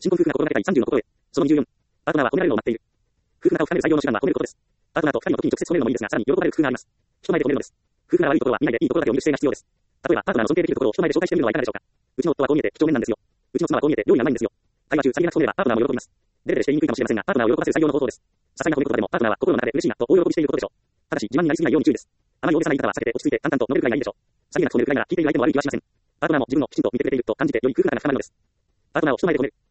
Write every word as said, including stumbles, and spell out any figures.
新婚夫婦が心がけたいさんじゅうの心得。そのにじゅうよん。パートナーは褒められるのを待っている。夫婦仲を深める最良の手段は褒めることです。パートナーと二人の時に直接褒めるのもいいですが、さらに喜ばれる工夫があります。人前で褒めるのです。夫婦が悪いところは見ないでいいところだけを見る姿勢が必要です。例えば、パートナーの尊敬できるところを人前で紹介してみるのはいかがでしょうか。うちの夫はこう見えて几帳面なんですよ。うちの妻はこう見えて料理がうまいんですよ。会話中、さりげなく褒めればパートナーも喜びます。デレデレして言いにくいかもしれませんが、パートナーを喜ばせる最良の方法です。些細な褒め言葉でもパートナーは心の中で嬉しいなと大喜びしていることでしょう。ただし、自慢になりすぎないように注意です。あまり大げさな言い方は避けて落ち着いて淡々と述べるくらいがいいでしょう。さりげなく褒めるくらいなら聞いている相手も悪い気はしません。パートナーも自分のきちんと見てくれていると感じてより夫婦仲が深まるのです。パートナーを人前で褒める。